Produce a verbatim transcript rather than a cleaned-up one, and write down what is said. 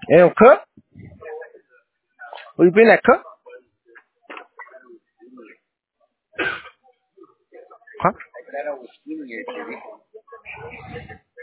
In a cup? Will you bring that cup? Huh?